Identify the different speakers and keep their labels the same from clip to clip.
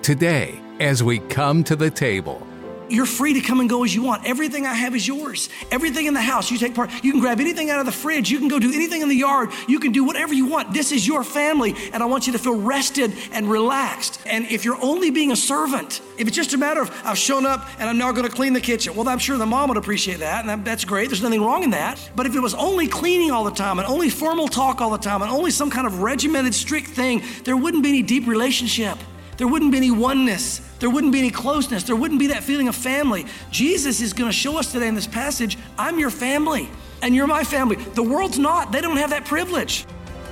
Speaker 1: today as we come to the table.
Speaker 2: You're free to come and go as you want. Everything I have is yours. Everything in the house, you take part. You can grab anything out of the fridge. You can go do anything in the yard. You can do whatever you want. This is your family, and I want you to feel rested and relaxed. And if you're only being a servant, if it's just a matter of, I've shown up and I'm now going to clean the kitchen, well, I'm sure the mom would appreciate that, and that's great. There's nothing wrong in that. But if it was only cleaning all the time and only formal talk all the time and only some kind of regimented, strict thing, there wouldn't be any deep relationship. There wouldn't be any oneness. There wouldn't be any closeness. There wouldn't be that feeling of family. Jesus is going to show us today in this passage, I'm your family and you're my family. The world's not. They don't have that privilege.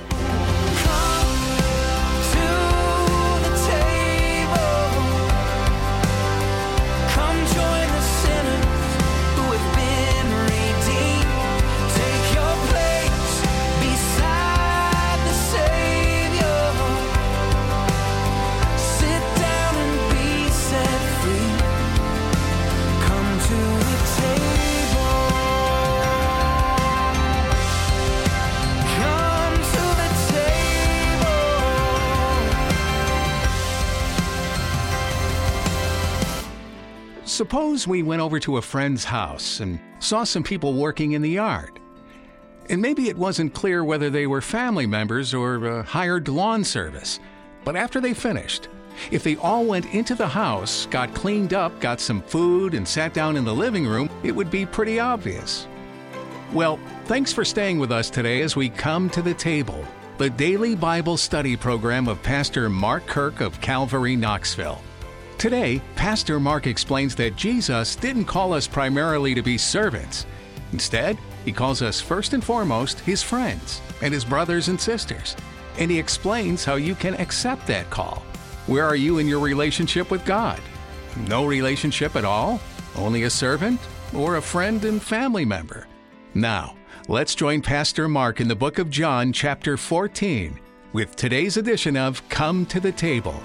Speaker 1: Suppose we went over to a friend's house and saw some people working in the yard. And maybe it wasn't clear whether they were family members or hired lawn service. But after they finished, if they all went into the house, got cleaned up, got some food, and sat down in the living room, it would be pretty obvious. Well, thanks for staying with us today as we come to the table, the daily Bible study program of Pastor Mark Kirk of Calvary, Knoxville. Today, Pastor Mark explains that Jesus didn't call us primarily to be servants. Instead, he calls us first and foremost his friends and his brothers and sisters. And he explains how you can accept that call. Where are you in your relationship with God? No relationship at all? Only a servant? Or a friend and family member? Now, let's join Pastor Mark in the book of John, chapter 14, with today's edition of Come to the Table.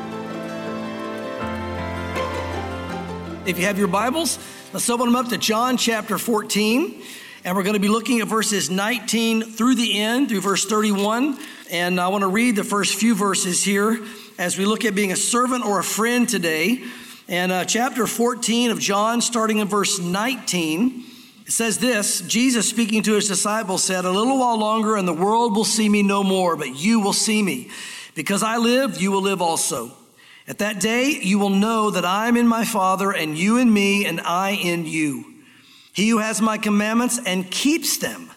Speaker 2: If you have your Bibles, let's open them up to John chapter 14. And we're going to be looking at verses 19 through the end, through verse 31. And I want to read the first few verses here as we look at being a servant or a friend today. And chapter 14 of John, starting in verse 19, it says this: Jesus, speaking to his disciples, said, "A little while longer and the world will see me no more, but you will see me. Because I live, you will live also. At that day, you will know that I am in my Father, and you in me, and I in you. He who has my commandments and keeps them,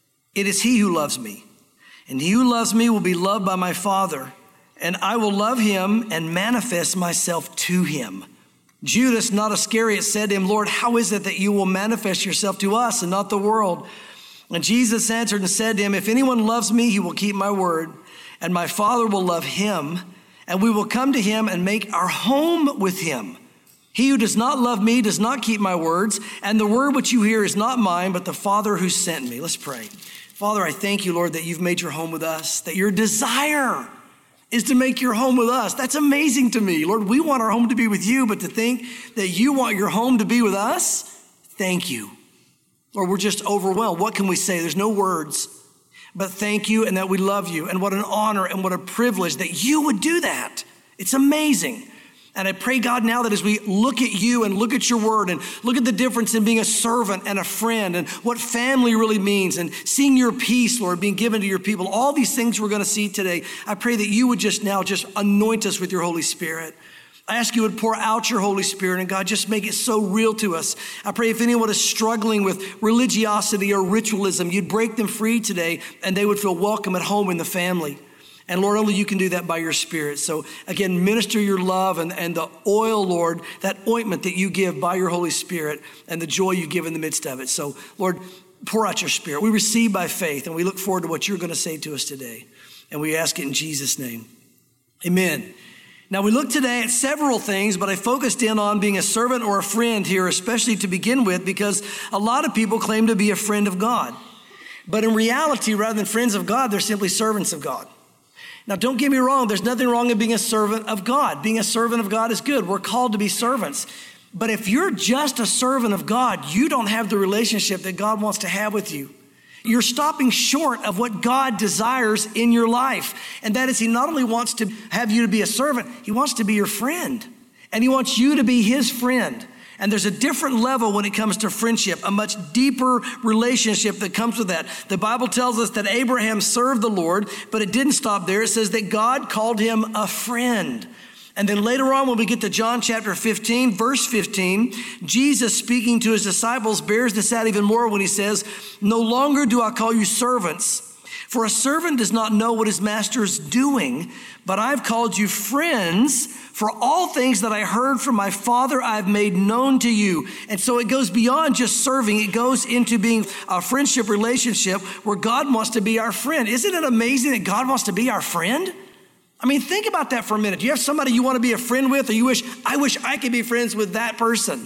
Speaker 2: it is he who loves me. And he who loves me will be loved by my Father, and I will love him and manifest myself to him." Judas, not Iscariot, said to him, "Lord, how is it that you will manifest yourself to us and not the world?" And Jesus answered and said to him, "If anyone loves me, he will keep my word, and my Father will love him, and we will come to him and make our home with him. He who does not love me does not keep my words, and the word which you hear is not mine, but the Father who sent me." Let's pray. Father, I thank you, Lord, that you've made your home with us, that your desire is to make your home with us. That's amazing to me. Lord, we want our home to be with you, but to think that you want your home to be with us, thank you. Lord, we're just overwhelmed. What can we say? There's no words. But thank you, and that we love you, and what an honor and what a privilege that you would do that. It's amazing. And I pray, God, now that as we look at you and look at your word and look at the difference in being a servant and a friend and what family really means and seeing your peace, Lord, being given to your people, all these things we're going to see today, I pray that you would just anoint us with your Holy Spirit. I ask you would pour out your Holy Spirit, and God, just make it so real to us. I pray if anyone is struggling with religiosity or ritualism, you'd break them free today, and they would feel welcome at home in the family. And Lord, only you can do that by your Spirit. So again, minister your love and the oil, Lord, that ointment that you give by your Holy Spirit and the joy you give in the midst of it. So Lord, pour out your Spirit. We receive by faith, and we look forward to what you're going to say to us today. And we ask it in Jesus' name. Amen. Now, we look today at several things, but I focused in on being a servant or a friend here, especially to begin with, because a lot of people claim to be a friend of God. But in reality, rather than friends of God, they're simply servants of God. Now, don't get me wrong. There's nothing wrong in being a servant of God. Being a servant of God is good. We're called to be servants. But if you're just a servant of God, you don't have the relationship that God wants to have with you. you're stopping short of what God desires in your life. And that is, he not only wants to have you to be a servant, he wants to be your friend. And he wants you to be his friend. And there's a different level when it comes to friendship, a much deeper relationship that comes with that. The Bible tells us that Abraham served the Lord, but it didn't stop there. It says that God called him a friend. And then later on, when we get to John chapter 15, verse 15, Jesus speaking to his disciples bears this out even more when he says, "No longer do I call you servants, for a servant does not know what his master is doing, but I've called you friends, for all things that I heard from my Father I've made known to you." And so it goes beyond just serving. It goes into being a friendship relationship where God wants to be our friend. Isn't it amazing that God wants to be our friend? I mean, think about that for a minute. Do you have somebody you want to be a friend with, or I wish I could be friends with that person?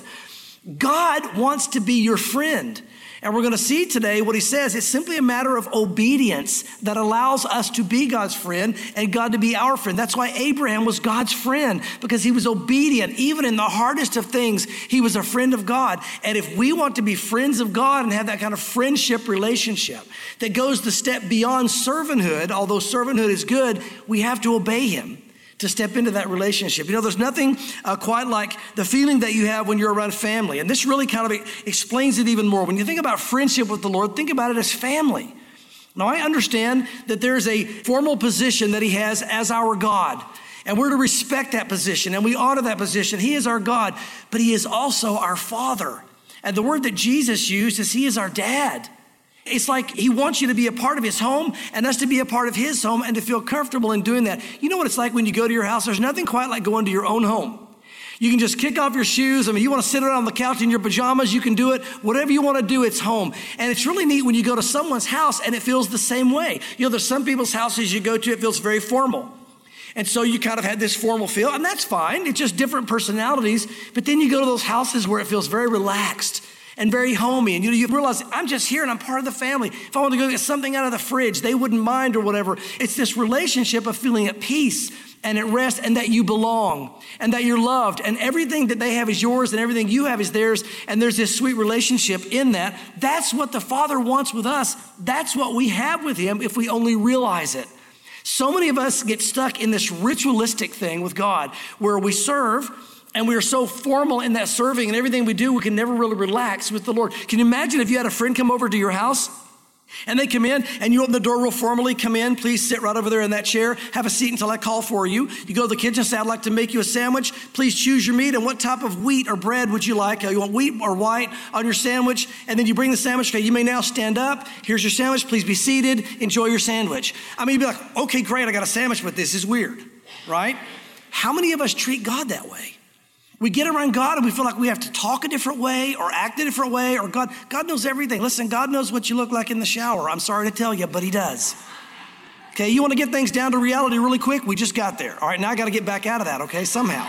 Speaker 2: God wants to be your friend. And we're going to see today what he says. It's simply a matter of obedience that allows us to be God's friend and God to be our friend. That's why Abraham was God's friend, because he was obedient. Even in the hardest of things, he was a friend of God. And if we want to be friends of God and have that kind of friendship relationship that goes the step beyond servanthood, although servanthood is good, we have to obey him to step into that relationship. You know, there's nothing quite like the feeling that you have when you're around family. And this really kind of explains it even more. When you think about friendship with the Lord, think about it as family. Now, I understand that there's a formal position that he has as our God. And we're to respect that position and we honor that position. He is our God, but he is also our Father. And the word that Jesus used is he is our dad. It's like he wants you to be a part of his home and us to be a part of his home and to feel comfortable in doing that. You know what it's like when you go to your house? There's nothing quite like going to your own home. You can just kick off your shoes. I mean, you want to sit around on the couch in your pajamas, you can do it. Whatever you want to do, it's home. And it's really neat when you go to someone's house and it feels the same way. You know, there's some people's houses you go to, it feels very formal. And so you kind of had this formal feel, and that's fine. It's just different personalities. But then you go to those houses where it feels very relaxed and very homey. And you realize, I'm just here and I'm part of the family. If I want to go get something out of the fridge, they wouldn't mind or whatever. It's this relationship of feeling at peace and at rest, and that you belong and that you're loved, and everything that they have is yours and everything you have is theirs. And there's this sweet relationship in that. That's what the Father wants with us. That's what we have with him if we only realize it. So many of us get stuck in this ritualistic thing with God where we serve and we are so formal in that serving, and everything we do, we can never really relax with the Lord. Can you imagine if you had a friend come over to your house and they come in and you open the door real formally, come in, please sit right over there in that chair, have a seat until I call for you. You go to the kitchen, say, I'd like to make you a sandwich. Please choose your meat and what type of wheat or bread would you like? You want wheat or white on your sandwich? And then you bring the sandwich. Okay, you may now stand up. Here's your sandwich. Please be seated. Enjoy your sandwich. I mean, you'd be like, okay, great, I got a sandwich, but this is weird, right? How many of us treat God that way? We get around God and we feel like we have to talk a different way or act a different way, or God knows everything. Listen, God knows what you look like in the shower. I'm sorry to tell you, but he does. Okay, you want to get things down to reality really quick? We just got there. All right, now I got to get back out of that, okay, somehow.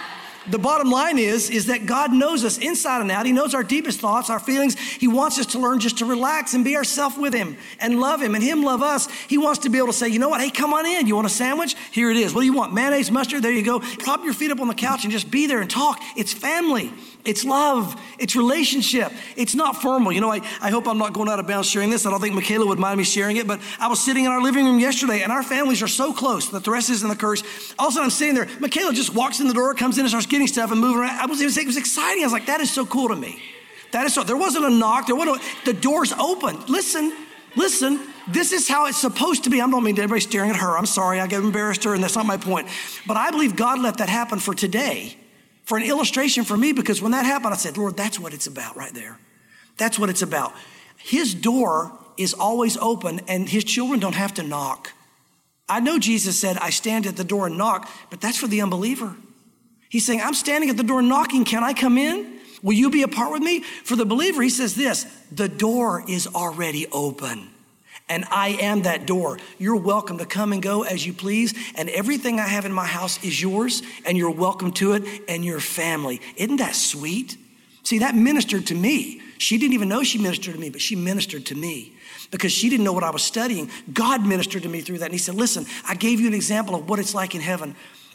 Speaker 2: The bottom line is that God knows us inside and out. He knows our deepest thoughts, our feelings. He wants us to learn just to relax and be ourselves with him and love him and him love us. He wants to be able to say, you know what? Hey, come on in. You want a sandwich? Here it is. What do you want? Mayonnaise, mustard? There you go. Prop your feet up on the couch and just be there and talk. It's family. It's love. It's relationship. It's not formal. You know, I hope I'm not going out of bounds sharing this. I don't think Michaela would mind me sharing it, but I was sitting in our living room yesterday and our families are so close that the rest isn't the curse. All of a sudden I'm sitting there. Michaela just walks in the door, comes in and starts getting stuff and moving around. It was exciting. I was like, that is so cool to me. That is so, there wasn't a knock. The door's open. Listen, this is how it's supposed to be. I don't mean everybody staring at her. I'm sorry. I get embarrassed her and that's not my point. But I believe God let that happen for today, for an illustration for me, because when that happened, I said, Lord, that's what it's about right there. That's what it's about. His door is always open and his children don't have to knock. I know Jesus said, I stand at the door and knock, but that's for the unbeliever. He's saying, I'm standing at the door knocking. Can I come in? Will you be a part with me? For the believer, he says this, the door is already open. And I am that door. You're welcome to come and go as you please. And everything I have in my house is yours. And you're welcome to it and your family. Isn't that sweet? See, that ministered to me. She didn't even know she ministered to me, but she ministered to me because she didn't know what I was studying. God ministered to me through that. And he said, listen, I gave you an example of what it's like in heaven.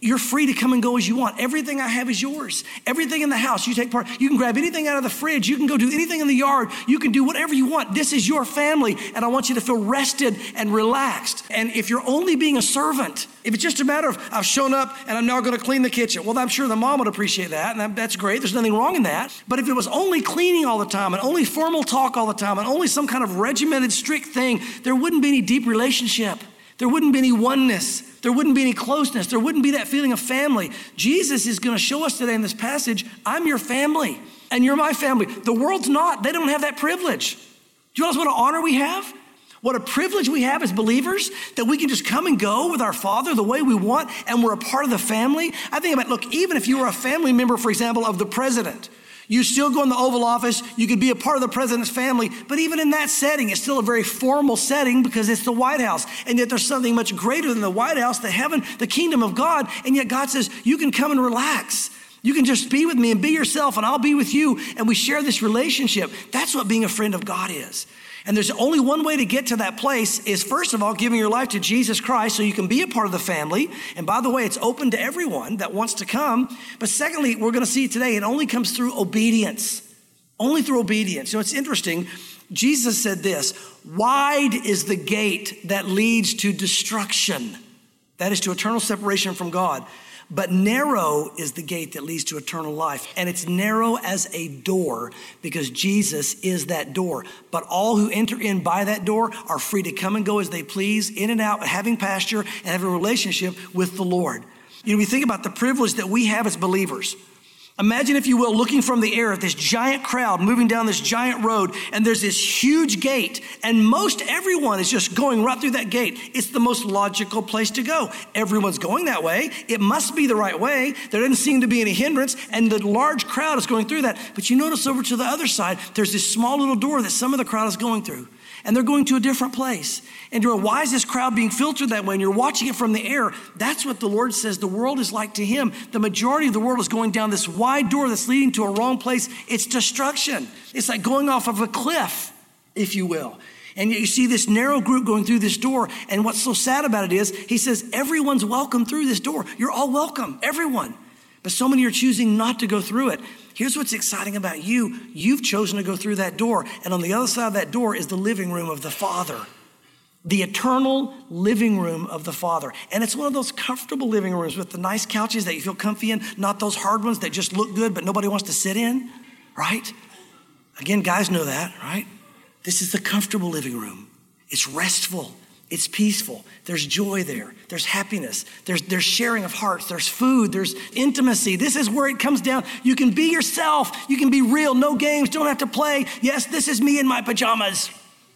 Speaker 2: You're free to come and go as you want. Everything I have is yours. Everything in the house, you take part. You can grab anything out of the fridge. You can go do anything in the yard. You can do whatever you want. This is your family, and I want you to feel rested and relaxed. And if you're only being a servant, if it's just a matter of I've shown up and I'm now going to clean the kitchen, well, I'm sure the mom would appreciate that, and that's great. There's nothing wrong in that. But if it was only cleaning all the time and only formal talk all the time and only some kind of regimented, strict thing, there wouldn't be any deep relationship. There wouldn't be any oneness. There wouldn't be any closeness. There wouldn't be that feeling of family. Jesus is going to show us today in this passage, I'm your family and you're my family. The world's not. They don't have that privilege. Do you know what an honor we have? What a privilege we have as believers that we can just come and go with our Father the way we want and we're a part of the family. I think about, look, even if you were a family member, for example, of the president, you still go in the Oval Office, you could be a part of the president's family, but even in that setting, it's still a very formal setting because it's the White House. And yet there's something much greater than the White House, the heaven, the kingdom of God. And yet God says, you can come and relax. You can just be with me and be yourself and I'll be with you. And we share this relationship. That's what being a friend of God is. And there's only one way to get to that place is, first of all, giving your life to Jesus Christ so you can be a part of the family. And by the way, it's open to everyone that wants to come. But secondly, we're going to see today, it only comes through obedience. Only through obedience. You know, it's interesting. Jesus said this, wide is the gate that leads to destruction. That is to eternal separation from God. But narrow is the gate that leads to eternal life. And it's narrow as a door because Jesus is that door. But all who enter in by that door are free to come and go as they please, in and out, having pasture and having a relationship with the Lord. You know, we think about the privilege that we have as believers. Imagine, if you will, looking from the air at this giant crowd moving down this giant road, and there's this huge gate, and most everyone is just going right through that gate. It's the most logical place to go. Everyone's going that way. It must be the right way. There doesn't seem to be any hindrance, and the large crowd is going through that. But you notice over to the other side, there's this small little door that some of the crowd is going through. And they're going to a different place. And you're, why is this crowd being filtered that way? And you're watching it from the air. That's what the Lord says the world is like to him. The majority of the world is going down this wide door that's leading to a wrong place. It's destruction. It's like going off of a cliff, if you will. And yet you see this narrow group going through this door. And what's so sad about it is, he says, everyone's welcome through this door. You're all welcome, everyone. But so many are choosing not to go through it. Here's what's exciting about you. You've chosen to go through that door. And on the other side of that door is the living room of the Father. The eternal living room of the Father. And it's one of those comfortable living rooms with the nice couches that you feel comfy in, not those hard ones that just look good but nobody wants to sit in, right? Again, guys know that, right? This is the comfortable living room. It's restful. It's peaceful. There's joy there. There's happiness. There's sharing of hearts. There's food. There's intimacy. This is where it comes down. You can be yourself. You can be real. No games. Don't have to play. Yes, this is me in my pajamas,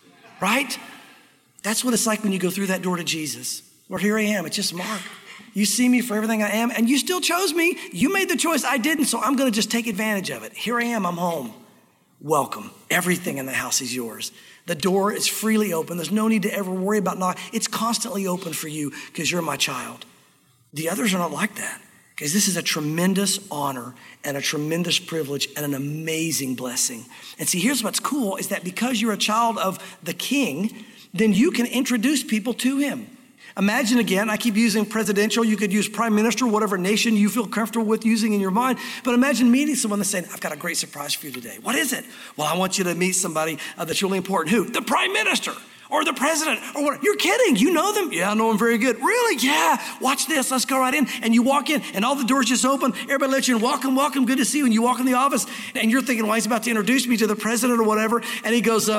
Speaker 2: right? That's what it's like when you go through that door to Jesus. Lord, here I am. It's just Mark. You see me for everything I am, and you still chose me. You made the choice. I didn't, so I'm going to just take advantage of it. Here I am. I'm home. Welcome. Everything in the house is yours. The door is freely open. There's no need to ever worry about knocking. It's constantly open for you because you're my child. The others are not like that because this is a tremendous honor and a tremendous privilege and an amazing blessing. And see, here's what's cool is that because you're a child of the King, then you can introduce people to him. Imagine again, I keep using presidential. You could use prime minister, whatever nation you feel comfortable with using in your mind. But imagine meeting someone that's saying, I've got a great surprise for you today. What is it? Well, I want you to meet somebody that's really important. Who? The prime minister or the president or what? You're kidding. You know them? Yeah, I know them very good. Really? Yeah. Watch this. Let's go right in. And you walk in and all the doors just open. Everybody lets you in. Welcome, welcome. Good to see you. And you walk in the office and you're thinking, well, he's about to introduce me to the president or whatever. And he goes,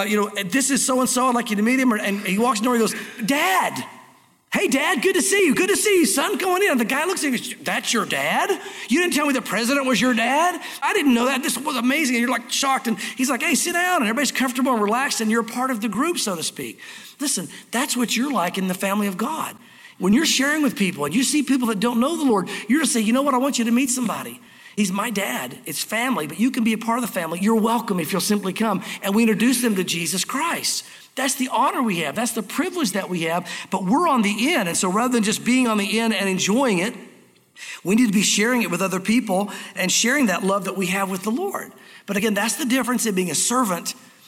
Speaker 2: this is so-and-so. I'd like you to meet him. And he walks in the door and he goes, Dad. Hey, Dad, good to see you. Good to see you, son. Going in. And the guy looks at you. That's your dad? You didn't tell me the president was your dad? I didn't know that. This was amazing. And you're like shocked. And he's like, hey, sit down. And everybody's comfortable and relaxed. And you're a part of the group, so to speak. Listen, that's what you're like in the family of God. When you're sharing with people and you see people that don't know the Lord, you're to say, you know what? I want you to meet somebody. He's my dad. It's family, but you can be a part of the family. You're welcome if you'll simply come. And we introduce them to Jesus Christ. That's the honor we have. That's the privilege that we have. But we're on the end. And so rather than just being on the end and enjoying it, we need to be sharing it with other people and sharing that love that we have with the Lord. But again, that's the difference in being a servant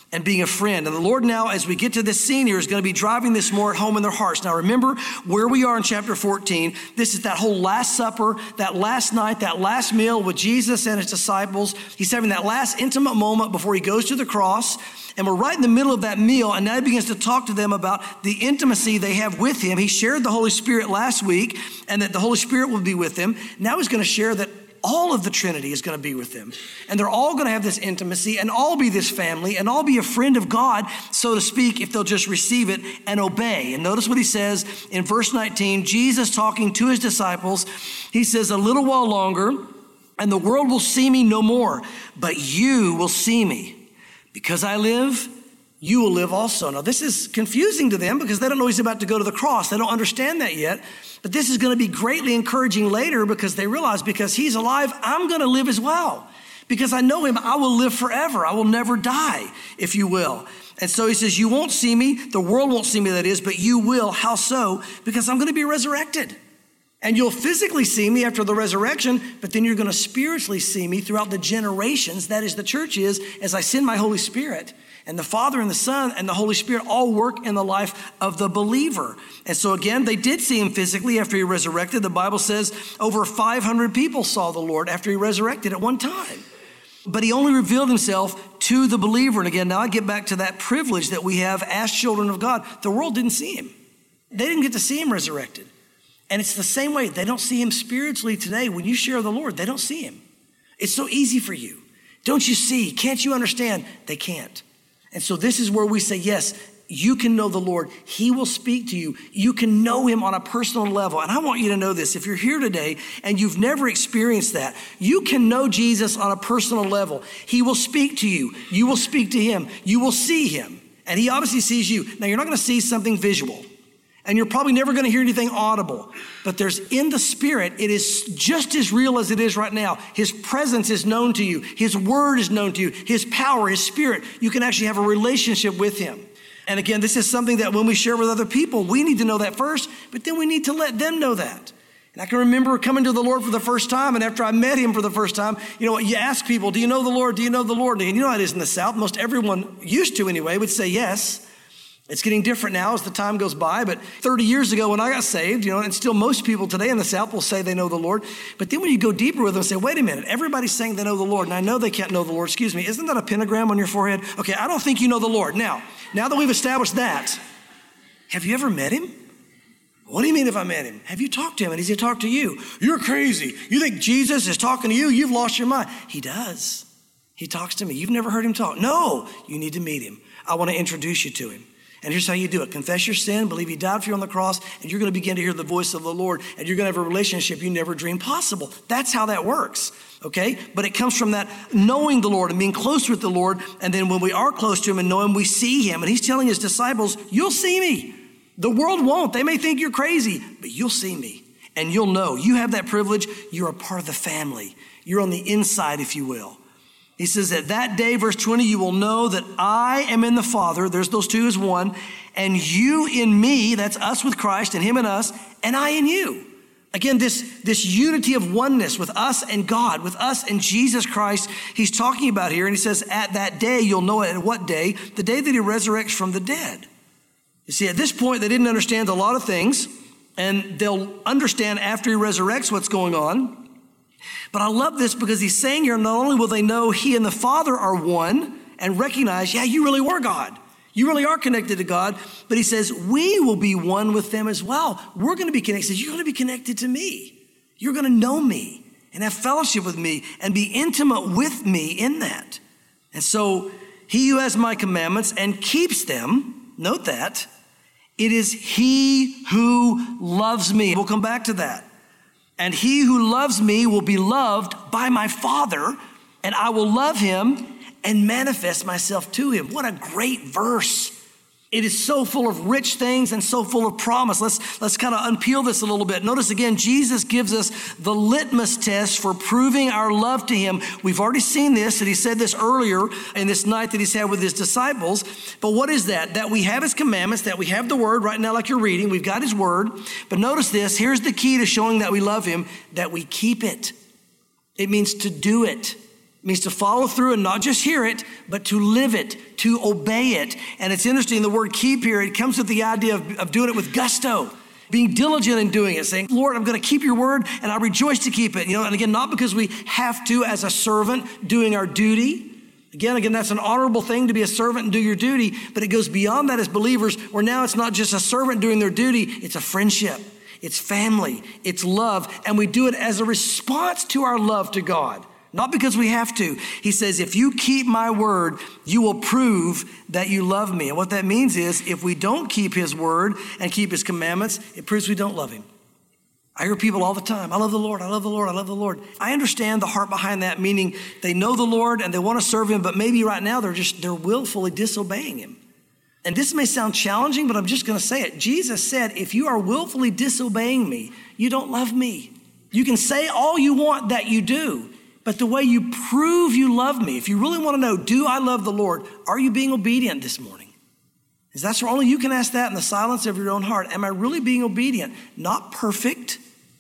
Speaker 2: and being a friend. And the Lord now, as we get to this scene here, is going to be driving this more at home in their hearts. Now remember where we are in chapter 14. This is that whole Last Supper, that last night, that last meal with Jesus and his disciples. He's having that last intimate moment before he goes to the cross. And we're right in the middle of that meal, and now he begins to talk to them about the intimacy they have with him. He shared the Holy Spirit last week, and that the Holy Spirit will be with them. Now he's going to share that all of the Trinity is going to be with them. And they're all going to have this intimacy and all be this family and all be a friend of God, so to speak, if they'll just receive it and obey. And notice what he says in verse 19, Jesus talking to his disciples. He says, a little while longer and the world will see me no more, but you will see me. Because I live, you will live also. Now this is confusing to them because they don't know he's about to go to the cross. They don't understand that yet. But this is going to be greatly encouraging later because they realize because he's alive, I'm going to live as well. Because I know him, I will live forever. I will never die, if you will. And so he says, you won't see me. The world won't see me, that is, but you will. How so? Because I'm going to be resurrected. And you'll physically see me after the resurrection, but then you're going to spiritually see me throughout the generations, that is the church is, as I send my Holy Spirit. And the Father and the Son and the Holy Spirit all work in the life of the believer. And so again, they did see him physically after he resurrected. The Bible says over 500 people saw the Lord after he resurrected at one time. But he only revealed himself to the believer. And again, now I get back to that privilege that we have as children of God. The world didn't see him. They didn't get to see him resurrected. And it's the same way. They don't see him spiritually today. When you share the Lord, they don't see him. It's so easy for you. Don't you see? Can't you understand? They can't. And so this is where we say, yes, you can know the Lord. He will speak to you. You can know him on a personal level. And I want you to know this. If you're here today and you've never experienced that, you can know Jesus on a personal level. He will speak to you. You will speak to him. You will see him. And he obviously sees you. Now, you're not going to see something visual. And you're probably never going to hear anything audible. But there's in the Spirit, it is just as real as it is right now. His presence is known to you. His word is known to you. His power, his Spirit. You can actually have a relationship with him. And again, this is something that when we share with other people, we need to know that first, but then we need to let them know that. And I can remember coming to the Lord for the first time, and after I met him for the first time, you ask people, do you know the Lord? Do you know the Lord? And you know how it is in the South. Most everyone used to anyway would say yes. It's getting different now as the time goes by, but 30 years ago when I got saved, and still most people today in the South will say they know the Lord. But then when you go deeper with them and say, wait a minute, everybody's saying they know the Lord, and I know they can't know the Lord. Excuse me, isn't that a pentagram on your forehead? Okay, I don't think you know the Lord. Now that we've established that, have you ever met him? What do you mean if I met him? Have you talked to him and has he talked to you? You're crazy. You think Jesus is talking to you? You've lost your mind. He does. He talks to me. You've never heard him talk. No, you need to meet him. I want to introduce you to him. And here's how you do it. Confess your sin, believe he died for you on the cross, and you're going to begin to hear the voice of the Lord, and you're going to have a relationship you never dreamed possible. That's how that works, okay? But it comes from that knowing the Lord and being close with the Lord, and then when we are close to him and know him, we see him. And he's telling his disciples, you'll see me. The world won't. They may think you're crazy, but you'll see me, and you'll know. You have that privilege. You're a part of the family. You're on the inside, if you will. He says that that day, verse 20, you will know that I am in the Father. There's those two as one. And you in me, that's us with Christ and him in us, and I in you. Again, this unity of oneness with us and God, with us and Jesus Christ, he's talking about here. And he says, at that day, you'll know it. At what day? The day that he resurrects from the dead. You see, at this point, they didn't understand a lot of things. And they'll understand after he resurrects what's going on. But I love this because he's saying here, not only will they know he and the Father are one and recognize, yeah, you really were God. You really are connected to God. But he says, we will be one with them as well. We're going to be connected. He says, you're going to be connected to me. You're going to know me and have fellowship with me and be intimate with me in that. And so he who has my commandments and keeps them, note that, it is he who loves me. We'll come back to that. And he who loves me will be loved by my Father, and I will love him and manifest myself to him. What a great verse. It is so full of rich things and so full of promise. Let's kind of unpeel this a little bit. Notice again, Jesus gives us the litmus test for proving our love to him. We've already seen this, and he said this earlier in this night that he's had with his disciples. But what is that? That we have his commandments, that we have the word right now like you're reading. We've got his word. But notice this. Here's the key to showing that we love him, that we keep it. It means to do it. It means to follow through and not just hear it, but to live it, to obey it. And it's interesting, the word keep here, it comes with the idea of doing it with gusto, being diligent in doing it, saying, Lord, I'm going to keep your word and I rejoice to keep it. And again, not because we have to as a servant doing our duty. Again, that's an honorable thing to be a servant and do your duty, but it goes beyond that as believers, where now it's not just a servant doing their duty, it's a friendship, it's family, it's love, and we do it as a response to our love to God, not because we have to. He says, if you keep my word, you will prove that you love me. And what that means is, if we don't keep his word and keep his commandments, it proves we don't love him. I hear people all the time, I love the Lord, I love the Lord, I love the Lord. I understand the heart behind that, meaning they know the Lord and they want to serve him, but maybe right now they're willfully disobeying him. And this may sound challenging, but I'm just going to say it. Jesus said, if you are willfully disobeying me, you don't love me. You can say all you want that you do, but the way you prove you love me, if you really want to know, do I love the Lord? Are you being obedient this morning? Because that's where only you can ask that in the silence of your own heart. Am I really being obedient? Not perfect,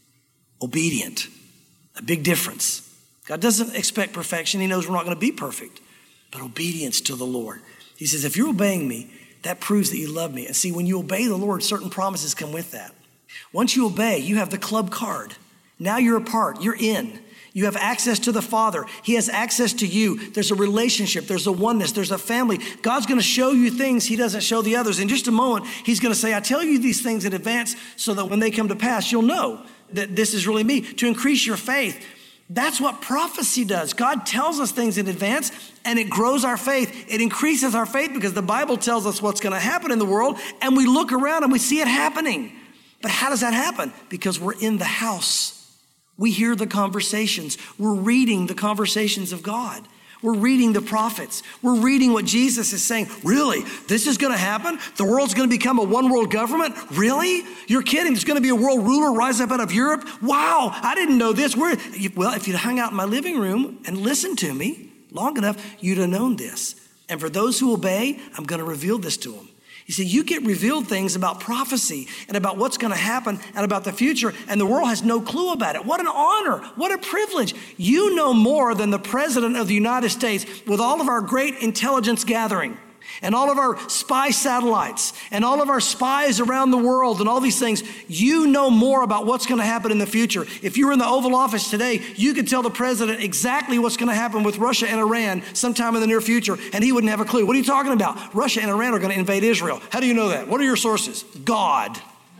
Speaker 2: obedient. A big difference. God doesn't expect perfection. He knows we're not going to be perfect, but obedience to the Lord. He says, if you're obeying me, that proves that you love me. And see, when you obey the Lord, certain promises come with that. Once you obey, you have the club card. Now you're a part, you're in. You have access to the Father. He has access to you. There's a relationship. There's a oneness. There's a family. God's going to show you things he doesn't show the others. In just a moment, he's going to say, I tell you these things in advance so that when they come to pass, you'll know that this is really me, to increase your faith. That's what prophecy does. God tells us things in advance and it grows our faith. It increases our faith because the Bible tells us what's going to happen in the world and we look around and we see it happening. But how does that happen? Because we're in the house. We hear the conversations. We're reading the conversations of God. We're reading the prophets. We're reading what Jesus is saying. Really? This is going to happen? The world's going to become a one world government? Really? You're kidding. There's going to be a world ruler rise up out of Europe? Wow, I didn't know this. Well, if you'd hung out in my living room and listened to me long enough, you'd have known this. And for those who obey, I'm going to reveal this to them. You see, you get revealed things about prophecy and about what's going to happen and about the future, and the world has no clue about it. What an honor. What a privilege. You know more than the President of the United States with all of our great intelligence gathering and all of our spy satellites and all of our spies around the world and all these things. You know more about what's going to happen in the future. If you were in the Oval Office today, you could tell the president exactly what's going to happen with Russia and Iran sometime in the near future, and he wouldn't have a clue. What are you talking about? Russia and Iran are going to invade Israel. How do you know that? What are your sources? God.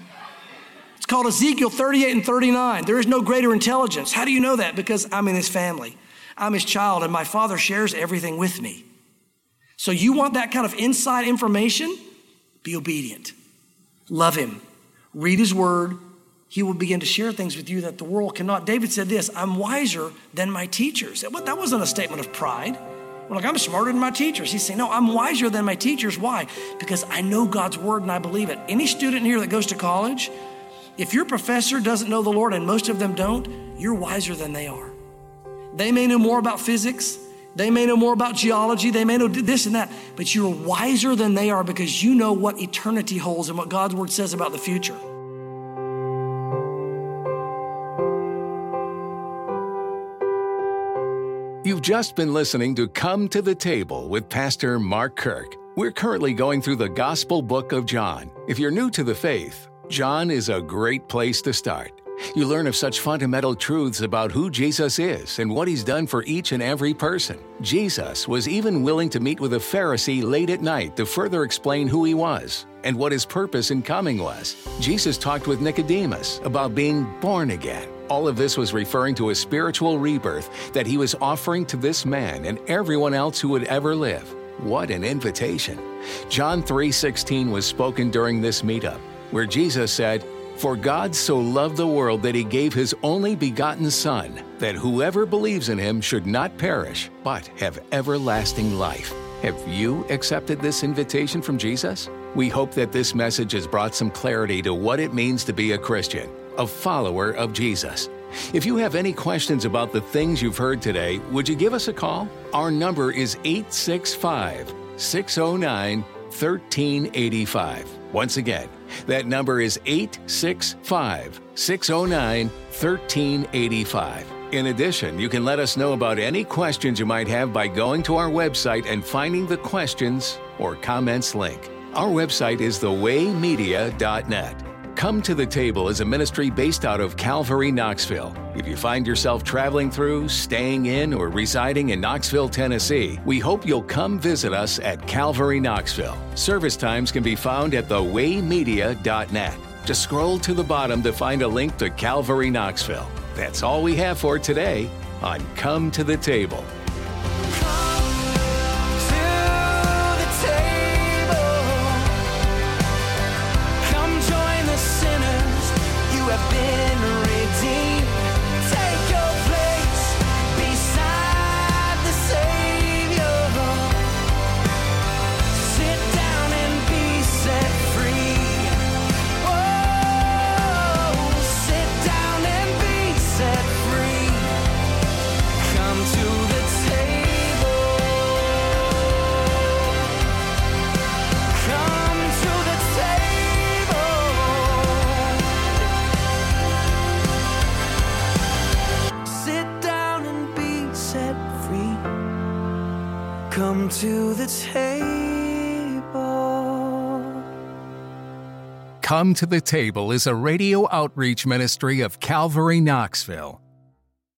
Speaker 2: It's called Ezekiel 38 and 39. There is no greater intelligence. How do you know that? Because I'm in his family. I'm his child, and my Father shares everything with me. So you want that kind of inside information? Be obedient. Love him. Read his word. He will begin to share things with you that the world cannot. David said this, I'm wiser than my teachers. That wasn't a statement of pride. We're like, I'm smarter than my teachers. He's saying, no, I'm wiser than my teachers. Why? Because I know God's word and I believe it. Any student here that goes to college, if your professor doesn't know the Lord, and most of them don't, you're wiser than they are. They may know more about physics. They may know more about geology. They may know this and that, but you're wiser than they are because you know what eternity holds and what God's word says about the future.
Speaker 1: You've just been listening to Come to the Table with Pastor Mark Kirk. We're currently going through the Gospel book of John. If you're new to the faith, John is a great place to start. You learn of such fundamental truths about who Jesus is and what he's done for each and every person. Jesus was even willing to meet with a Pharisee late at night to further explain who he was and what his purpose in coming was. Jesus talked with Nicodemus about being born again. All of this was referring to a spiritual rebirth that he was offering to this man and everyone else who would ever live. What an invitation. John 3:16 was spoken during this meetup, where Jesus said, For God so loved the world that he gave his only begotten Son, that whoever believes in him should not perish, but have everlasting life. Have you accepted this invitation from Jesus? We hope that this message has brought some clarity to what it means to be a Christian, a follower of Jesus. If you have any questions about the things you've heard today, would you give us a call? Our number is 865-609-1385. Once again, that number is 865-609-1385. In addition, you can let us know about any questions you might have by going to our website and finding the questions or comments link. Our website is thewaymedia.net. Come to the Table is a ministry based out of Calvary, Knoxville. If you find yourself traveling through, staying in, or residing in Knoxville, Tennessee, we hope you'll come visit us at Calvary, Knoxville. Service times can be found at thewaymedia.net. Just scroll to the bottom to find a link to Calvary, Knoxville. That's all we have for today on Come to the Table.
Speaker 3: Come to the table.
Speaker 1: Come to the Table is a radio outreach ministry of Calvary, Knoxville.